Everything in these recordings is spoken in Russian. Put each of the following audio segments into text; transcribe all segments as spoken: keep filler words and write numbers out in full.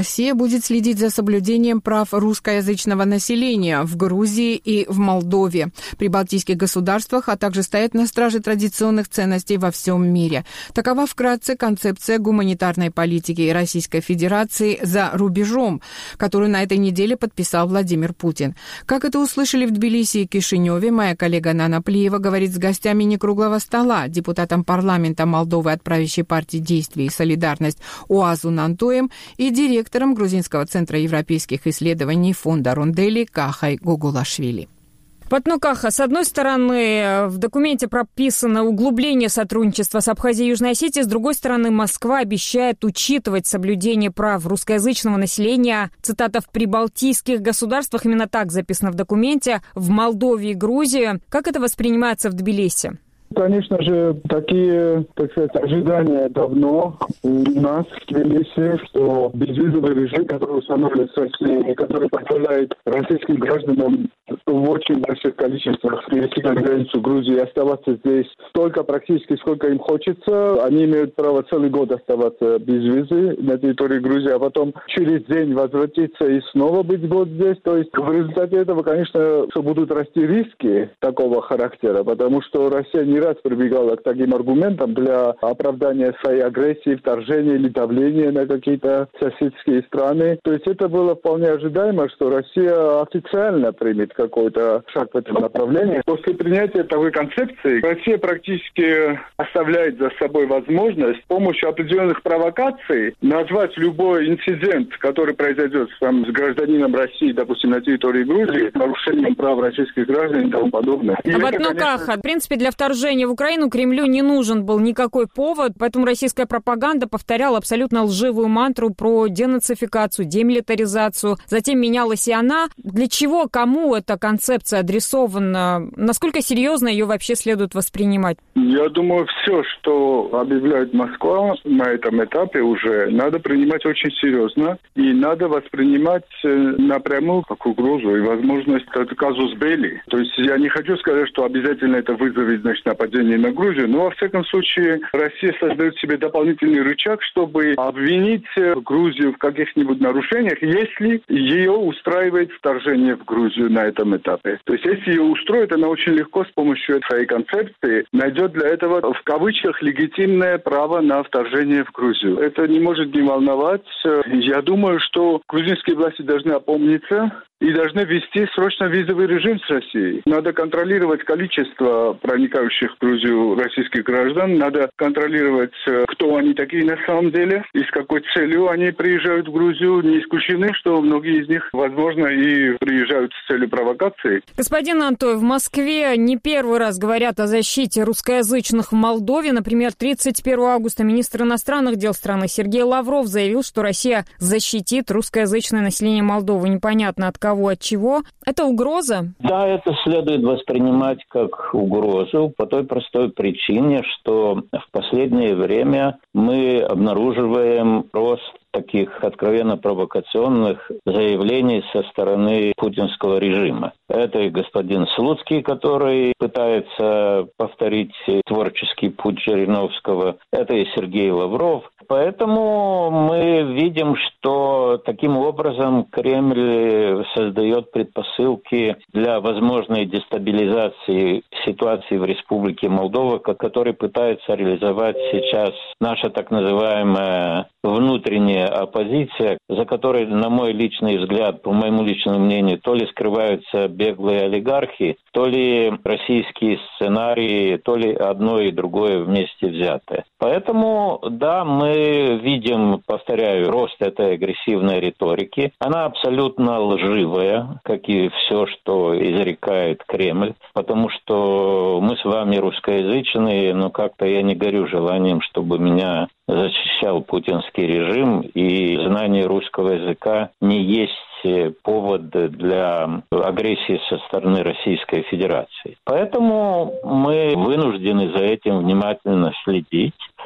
Россия будет следить за соблюдением прав русскоязычного населения в Грузии и в Молдове, прибалтийских государствах, а также стоять на страже традиционных ценностей во всем мире. Такова вкратце концепция гуманитарной политики Российской Федерации за рубежом, которую на этой неделе подписал Владимир Путин. Как это услышали в Тбилиси и Кишиневе, моя коллега Нана Плиева говорит с гостями некруглого стола, депутатом парламента Молдовы от правящей партии «Действие и солидарность» Уазу Нантоем и директором Грузинского центра европейских исследований фонда Рундели Кахой Гугулашвили. Ну, Каха, с одной стороны, в документе прописано углубление сотрудничества с Абхазией и Южной Осетией, с другой стороны, Москва обещает учитывать соблюдение прав русскоязычного населения, цитата, в прибалтийских государствах, именно так записано в документе, в Молдове и Грузии. Как это воспринимается в Тбилиси? Конечно же, такие, так сказать, ожидания давно у нас в Тбилиси, что безвизовый режим, который установлен с Россией, и который позволяет российским гражданам в очень больших количествах пересекать границу Грузии и оставаться здесь столько практически, сколько им хочется. Они имеют право целый год оставаться без визы на территории Грузии, а потом через день возвратиться и снова быть год здесь. То есть в результате этого, конечно, что будут расти риски такого характера, потому что Россия не раз прибегала к таким аргументам для оправдания своей агрессии, вторжения или давления на какие-то соседские страны. То есть это было вполне ожидаемо, что Россия официально примет какой-то шаг в этом направлении. После принятия такой концепции Россия практически оставляет за собой возможность с помощью определенных провокаций назвать любой инцидент, который произойдет там, с гражданином России, допустим, на территории Грузии, нарушением прав российских граждан и тому подобное. И а это, вот, ну, конечно... как, в принципе, для вторжения в Украину Кремлю не нужен был никакой повод, поэтому российская пропаганда повторяла абсолютно лживую мантру про денацификацию, демилитаризацию. Затем менялась и она. Для чего, кому эта концепция адресована? Насколько серьезно ее вообще следует воспринимать? Я думаю, все, что объявляет Москва на этом этапе уже, надо принимать очень серьезно и надо воспринимать напрямую как угрозу и возможность это казус белли. То есть я не хочу сказать, что обязательно это вызовет, значит, нападение на Грузию, но во всяком случае Россия создает себе дополнительный рычаг, чтобы обвинить Грузию в каких-нибудь нарушениях, если ее устраивает вторжение в Грузию на этом этапе. То есть если ее устроит, она очень легко с помощью своей концепции найдет для этого в кавычках легитимное право на вторжение в Грузию. Это не может не волновать. Я думаю, что грузинские власти должны опомниться и должны ввести срочно визовый режим с Россией. Надо контролировать количество проникающих в Грузию российских граждан, надо контролировать, кто они такие на самом деле и с какой целью они приезжают в Грузию. Не исключены, что многие из них, возможно, и приезжают с целью провокации. Господин Антоев, в Москве не первый раз говорят о защите русскоязычных в Молдове. Например, тридцать первого августа министр иностранных дел страны Сергей Лавров заявил, что Россия защитит русскоязычное население Молдовы. Непонятно от кого, от чего. Это угроза? Да, это следует воспринимать как угрозу по той простой причине, что в последнее время мы обнаруживаем рост таких откровенно провокационных заявлений со стороны путинского режима. Это и господин Слуцкий, который пытается повторить творческий путь Жириновского. Это и Сергей Лавров. Поэтому мы видим, что таким образом Кремль создает предпосылки для возможной дестабилизации ситуации в Республике Молдова, который пытается реализовать сейчас наша так называемая внутренняя оппозиция, за которой, на мой личный взгляд, по моему личному мнению, то ли скрываются беглые олигархи, то ли российские сценарии, то ли одно и другое вместе взятое. Поэтому, да, мы видим, повторяю, рост этой агрессивной риторики. Она абсолютно лживая, как и все, что изрекает Кремль, потому что мы с вами русскоязычные, но как-то я не горю желанием, чтобы меня защищал путинский режим, и знание русского языка не есть повод для агрессии со стороны Российской Федерации. Поэтому мы вынуждены за этим внимательно следить.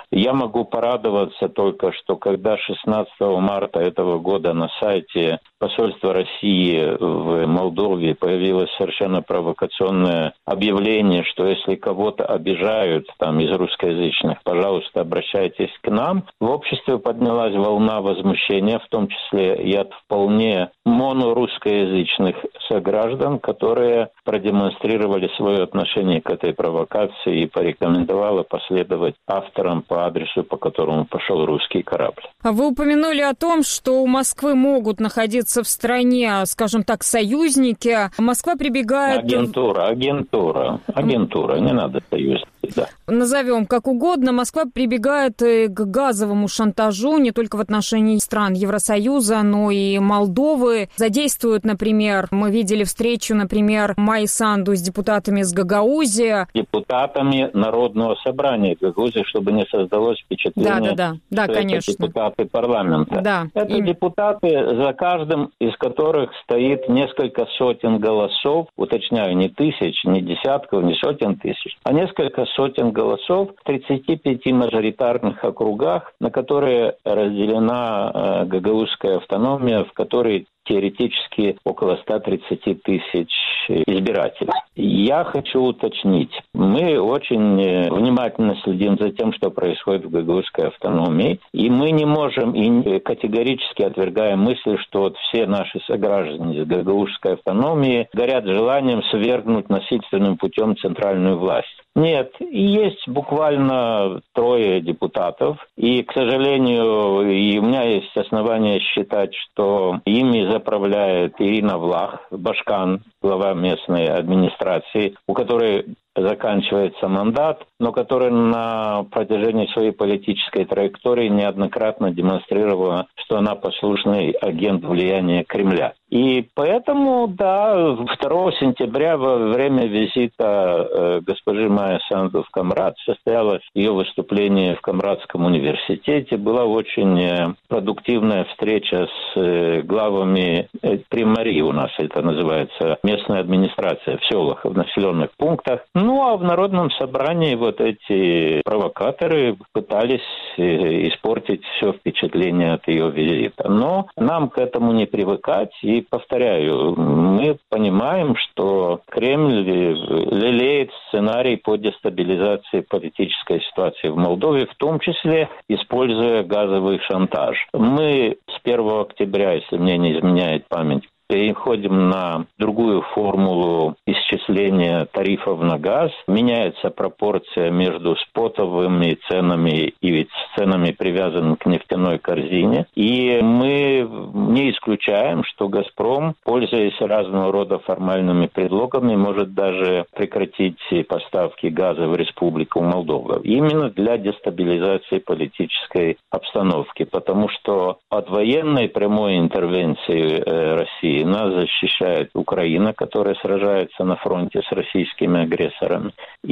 Я могу порадоваться только, что когда шестнадцатого марта этого года на сайте посольства России в Молдове появилось совершенно провокационное объявление, что если кого-то обижают там из русскоязычных, пожалуйста, обращайтесь к нам. В обществе поднялась волна возмущения, в том числе и от вполне монорусскоязычных сограждан, которые продемонстрировали свое отношение к этой провокации и порекомендовали последовать авторам по адресу, по которому пошел русский корабль. А вы упомянули о том, что у Москвы могут находиться в стране, скажем так, союзники. Москва прибегает... Агентура, агентура, агентура, не надо союзники, да. Назовем как угодно. Москва прибегает к газовому шантажу не только в отношении стран Евросоюза, но и Молдовы. Задействуют, например, мы видели встречу, например, Майи Санду с депутатами с Гагаузии. Депутатами Народного собрания Гагаузии, чтобы не создалось впечатление, да, да, да, что конечно. это депутаты парламента. Да. Это И... депутаты, за каждым из которых стоит несколько сотен голосов, уточняю, не тысяч, не десятков, не сотен тысяч, а несколько сотен голосов в тридцати пяти мажоритарных округах, на которые разделена э, гагаузская автономия, в которой теоретически около ста тридцати тысяч избирателей. Я хочу уточнить. Мы очень внимательно следим за тем, что происходит в гагаузской автономии, и мы не можем и категорически отвергаем мысль, что вот все наши сограждане из гагаузской автономии горят желанием свергнуть насильственным путем центральную власть. Нет, есть буквально трое депутатов, и, к сожалению, и у меня есть основания считать, что ими заправляет Ирина Влах, Башкан, глава местной администрации, у которой заканчивается мандат, но которая на протяжении своей политической траектории неоднократно демонстрировала, что она послушный агент влияния Кремля. И поэтому, да, второго сентября во время визита э, госпожи Майи Санду в Камрад состоялось ее выступление в Камрадском университете. Была очень э, продуктивная встреча с э, главами э, примарии, у нас это называется, местная администрация в селах, в населенных пунктах. Ну, а в Народном собрании вот эти провокаторы пытались э, испортить все впечатление от ее визита. Но нам к этому не привыкать. И, повторяю, мы понимаем, что Кремль лелеет сценарий по дестабилизации политической ситуации в Молдове, в том числе используя газовый шантаж. Мы с первого октября, если мне не изменяет память, переходим на другую формулу исчисления тарифов на газ. Меняется пропорция между спотовыми ценами и ведь ценами, привязанными к нефтяной корзине. И мы не исключаем, что «Газпром», пользуясь разного рода формальными предлогами, может даже прекратить поставки газа в Республику Молдова. Именно для дестабилизации политической обстановки. Потому что от военной прямой интервенции э, России нас защищает Украина, которая сражается на фронте с российскими агрессорами.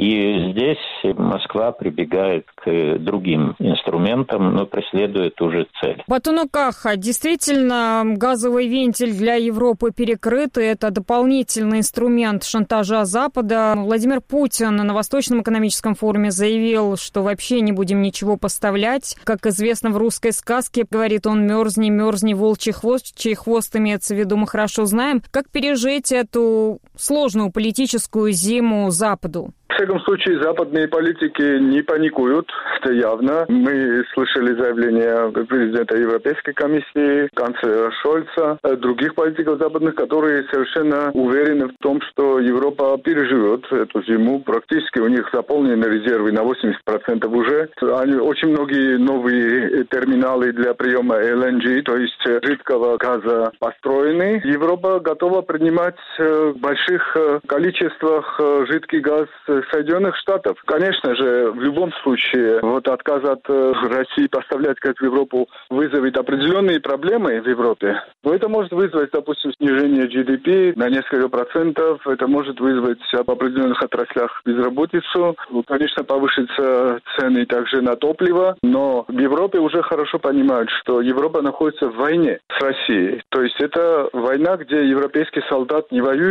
И здесь Москва прибегает к другим инструментам, но преследует ту же цель. Батуну Каха, действительно, газовый вентиль для Европы перекрыт, и это дополнительный инструмент шантажа Запада. Владимир Путин на Восточном экономическом форуме заявил, что вообще не будем ничего поставлять. Как известно в русской сказке, говорит он, мерзни, мерзни, волчий хвост, чей хвост имеется в виду, мы хорошо знаем. Как пережить эту сложную политическую зиму Западу? В всяком случае, западные политики не паникуют, это явно. Мы слышали заявления президента Европейской комиссии, канцлера Шольца, других политиков западных, которые совершенно уверены в том, что Европа переживет эту зиму. Практически у них заполнены резервы на восемьдесят процентов уже. Они, очень многие новые терминалы для приема эл эн джи, то есть жидкого газа, построены. Европа готова принимать в больших количествах жидкий газ Соединенных Штатов. Конечно же, в любом случае, вот отказ от России поставлять газ в Европу вызовет определенные проблемы в Европе. Но это может вызвать, допустим, снижение джи ди пи на несколько процентов. Это может вызвать в определенных отраслях безработицу. Конечно, повысятся цены также на топливо. Но в Европе уже хорошо понимают, что Европа находится в войне с Россией. То есть это война, где европейский солдат не воюет,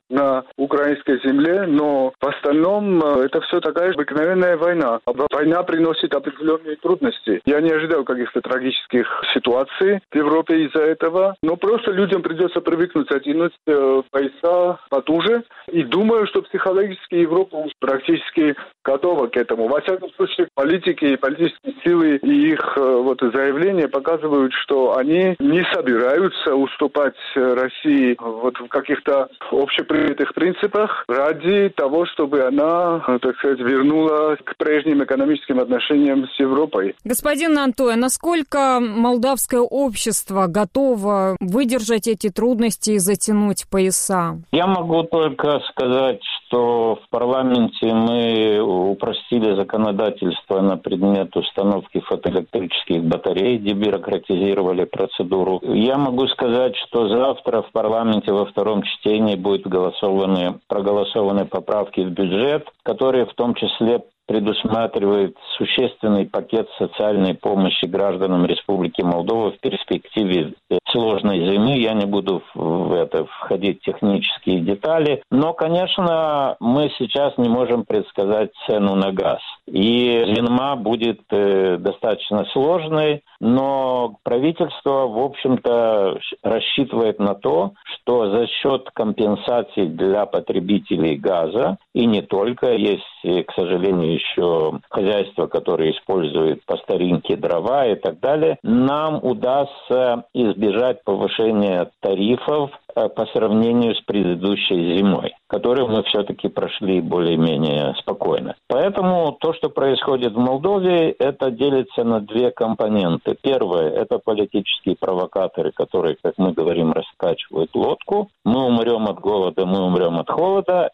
на украинской земле, но в остальном это все такая же обыкновенная война. Война приносит определенные трудности. Я не ожидал каких-то трагических ситуаций в Европе из-за этого, но просто людям придется привыкнуть, оттянуть э, пояса потуже. И думаю, что психологически Европа практически готова к этому. Во всяком случае, политики и политические силы и их э, вот заявления показывают, что они не собираются уступать России вот в каких-то общепринятых принципах ради того, чтобы она, так сказать, вернулась к прежним экономическим отношениям с Европой. Господин Антоя, насколько молдавское общество готово выдержать эти трудности и затянуть пояса? Я могу только сказать, что в парламенте мы упростили законодательство на предмет установки фотоэлектрических батарей, дебюрократизировали процедуру. Я могу сказать, что завтра в парламенте во втором чтении будут голосованы, проголосованы поправки в бюджет, которые в том числе предусматривает существенный пакет социальной помощи гражданам Республики Молдова в перспективе сложной зимы. Я не буду в это входить в технические детали. Но, конечно, мы сейчас не можем предсказать цену на газ. И зима будет э, достаточно сложной, но правительство, в общем-то, рассчитывает на то, что за счет компенсаций для потребителей газа, и не только, есть, к сожалению, еще хозяйства, которые используют по старинке дрова и так далее, нам удастся избежать повышения тарифов по сравнению с предыдущей зимой, которую мы все-таки прошли более-менее спокойно. Поэтому то, что происходит в Молдове, это делится на две компоненты. Первое – это политические провокаторы, которые, как мы говорим, раскачивают лодку. Мы умрем от голода, мы умрем от холода.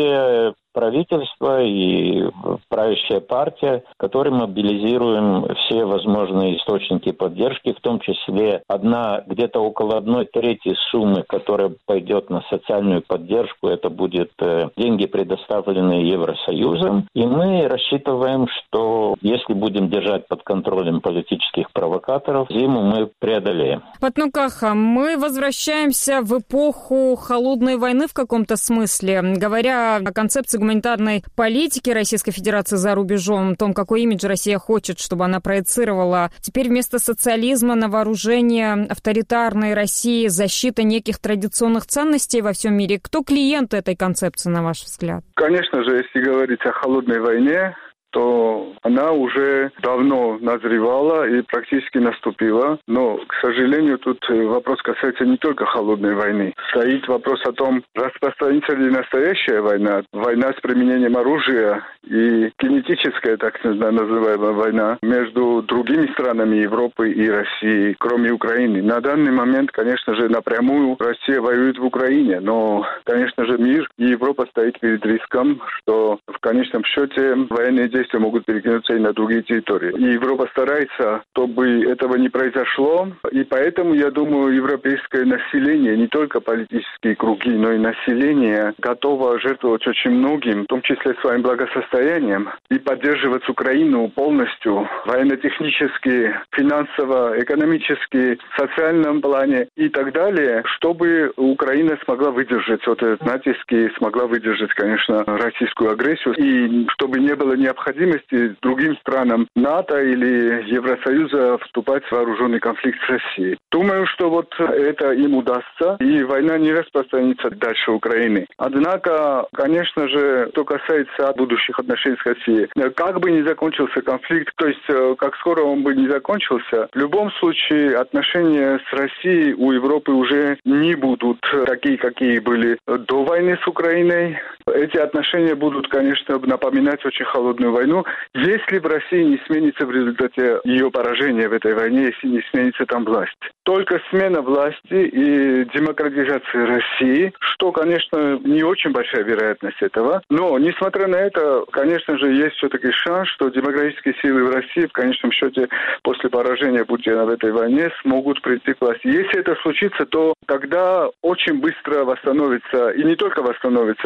И правительство и правящая партия, которые мобилизируем все возможные источники поддержки, в том числе одна, где-то около одной трети суммы, которая пойдет на социальную поддержку, это будет э, деньги, предоставленные Евросоюзом. И мы рассчитываем, что если будем держать под контролем политических провокаторов, зиму мы преодолеем. Патнукаха, мы возвращаемся в эпоху холодной войны в каком-то смысле. Говоря о концепции гуманитарной политики Российской Федерации за рубежом, о том, какой имидж Россия хочет, чтобы она проецировала. Теперь вместо социализма на вооружение авторитарной России, защита неких традиционных ценностей во всем мире. Кто клиент этой концепции, на ваш взгляд? Конечно же, если говорить о холодной войне, то она уже давно назревала и практически наступила. Но, к сожалению, тут вопрос касается не только холодной войны. Стоит вопрос о том, распространится ли настоящая война, война с применением оружия и кинетическая, так называемая война, между другими странами Европы и России, кроме Украины. На данный момент, конечно же, напрямую Россия воюет в Украине, но, конечно же, мир и Европа стоит перед риском, что в конечном счете военные действия могут перекинуться и на другие территории. И Европа старается, чтобы этого не произошло. И поэтому, я думаю, европейское население, не только политические круги, но и население, готово жертвовать очень многим, в том числе своим благосостоянием, и поддерживать Украину полностью военно-технически, финансово, экономически, в социальном плане и так далее, чтобы Украина смогла выдержать вот этот натиск и смогла выдержать, конечно, российскую агрессию, и чтобы не было необходимости другим странам НАТО или Евросоюза вступать в вооруженный конфликт с Россией. Думаю, что вот это им удастся, и война не распространится дальше Украины. Однако, конечно же, что касается будущих отношений с Россией, как бы ни закончился конфликт, то есть как скоро он бы не закончился, в любом случае отношения с Россией у Европы уже не будут такие, какие были до войны с Украиной. Эти отношения будут, конечно, напоминать очень холодную войну, если в России не сменится в результате ее поражения в этой войне, если не сменится там власть. Только смена власти и демократизация России, что, конечно, не очень большая вероятность этого, но, несмотря на это, конечно же, есть все-таки шанс, что демократические силы в России, в конечном счете, после поражения Путина в этой войне, смогут прийти к власти. Если это случится, то тогда очень быстро восстановится, и не только восстановится, но установится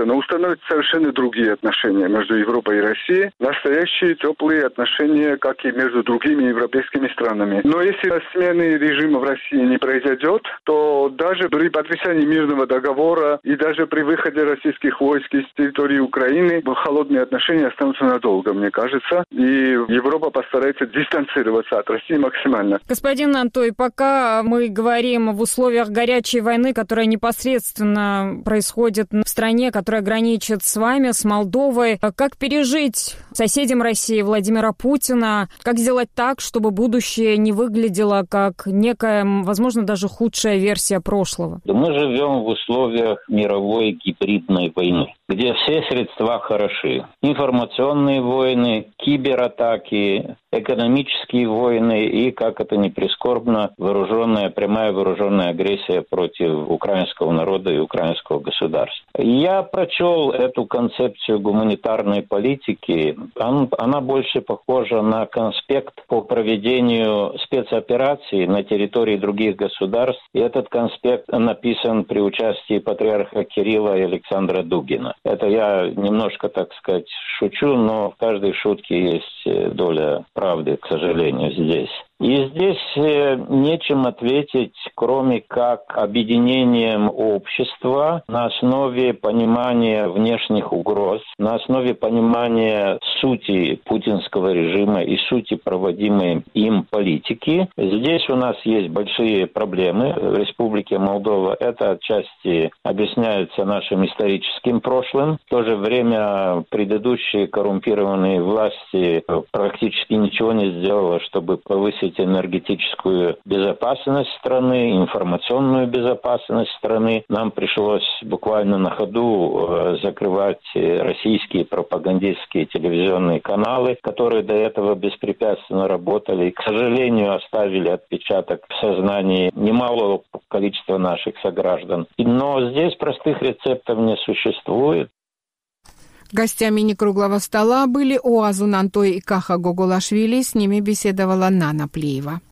становятся совершенно другие отношения между Европой и Россией. Настоящие теплые отношения, как и между другими европейскими странами. Но если смены режима в России не произойдет, то даже при подписании мирного договора и даже при выходе российских войск из территории Украины холодные отношения останутся надолго, мне кажется. И Европа постарается дистанцироваться от России максимально. Господин Нантой, пока мы говорим в условиях горячей войны, которая непосредственно происходит в стране, которая граничит с вами, с Молдовой, как пережить соседям России Владимира Путина, как сделать так, чтобы будущее не выглядело как некая, возможно, даже худшая версия прошлого? Мы живем в условиях мировой гибридной войны, где все средства хороши. Информационные войны, кибератаки, экономические войны и, как это ни прискорбно, вооруженная, прямая вооруженная агрессия против украинского народа и украинского государства. Я прочел эту концепцию гуманитарной политики. Она больше похожа на конспект по проведению спецопераций на территории других государств. И этот конспект написан при участии патриарха Кирилла и Александра Дугина. Это я немножко, так сказать, шучу, но в каждой шутке есть доля правды, к сожалению, здесь. И здесь нечем ответить, кроме как объединением общества на основе понимания внешних угроз, на основе понимания сути путинского режима и сути проводимой им политики. Здесь у нас есть большие проблемы в Республике Молдова. Это отчасти объясняется нашим историческим прошлым. В то же время предыдущие коррумпированные власти практически ничего не сделали, чтобы повысить энергетическую безопасность страны, информационную безопасность страны. Нам пришлось буквально на ходу закрывать российские пропагандистские телевизионные каналы, которые до этого беспрепятственно работали и, к сожалению, оставили отпечаток в сознании немалого количества наших сограждан. Но здесь простых рецептов не существует. Гостями некруглого стола были Оазу Нантой и Каха Гоголашвили. С ними беседовала Нана Плиева.